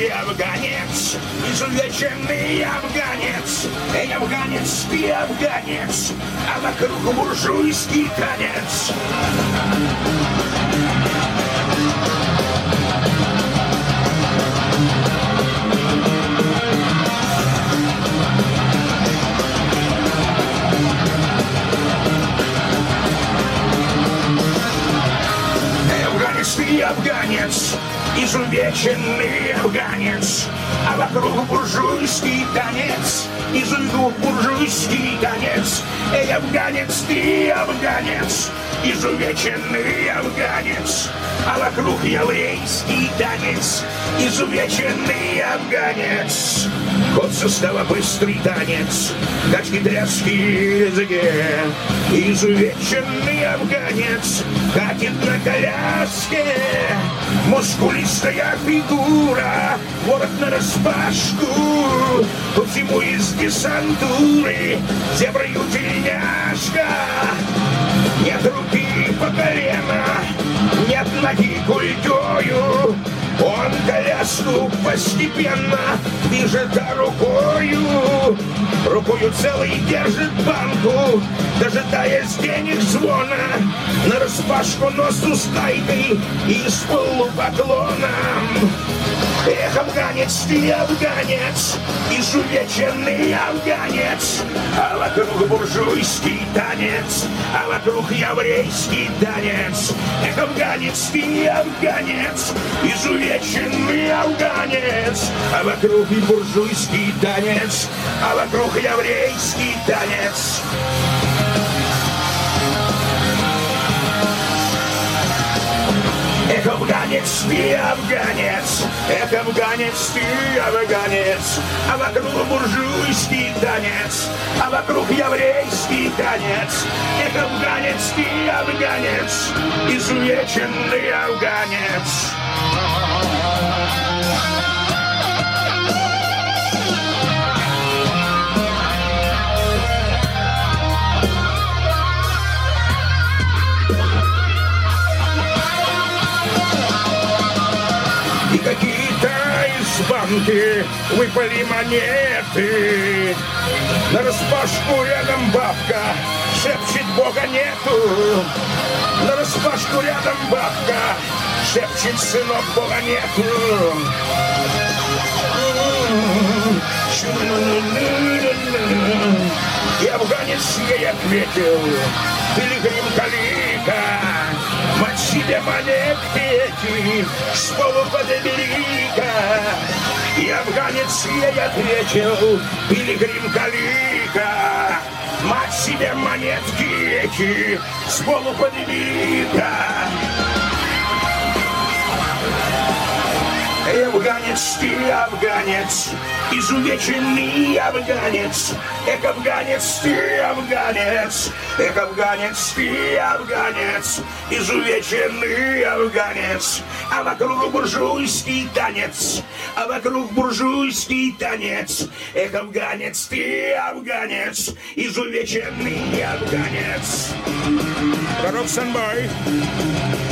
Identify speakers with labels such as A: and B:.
A: ты афганец, изувеченный афганец. Эй, афганец, ты афганец, а вокруг буржуйский танец. Ты афганец, изувеченный афганец, а вокруг буржуйский танец, изувеченный буржуйский танец. Эй, афганец, ты афганец, изувеченный афганец, а вокруг еврейский танец, изувеченный афганец. Ход состава быстрый танец, качки-тряски языке, изувеченный афганец катит на коляске. Мускулистая фигура, ворот нараспашку, по всему из десантуры зеброю тельняшка. Нет руки по колено, нет ноги культою, он коляску постепенно движет рукою. Рукою целый держит банку, дожидаясь денег звона. Нараспашку носу с тайкой и с полупоклоном. Эх, афганец, ты афганец, изувеченный афганец, а вокруг буржуйский танец, а вокруг еврейский танец. Эх, афганец, ты афганец, изувеченный афганец, а вокруг и буржуйский танец, а вокруг еврейский танец. Эх, афганец, ты афганец, эх, афганец, ты афганец, а вокруг буржуйский танец, а вокруг еврейский танец. Эх, афганец, ты афганец, изувеченный афганец. И какие-то из банки выпали монеты. Нараспашку рядом бабка шепчет: Бога нету. Нараспашку рядом бабка шепчет: сынок, Бога нету. И афганец ей ответил: пилигрим калика, мать себе монетки эти с полу подбери-ка. И афганец ей ответил: пилигрим калика, мать себе монетки эти с полу подбери-ка. Эй, афганец, ты афганец, изувеченный афганец. Эх, афганец, ты афганец, эх, афганец, ты афганец, изувеченный афганец. А вокруг буржуйский танец, а вокруг буржуйский танец. Эх, афганец, ты афганец, изувеченный афганец. Коробсон бой.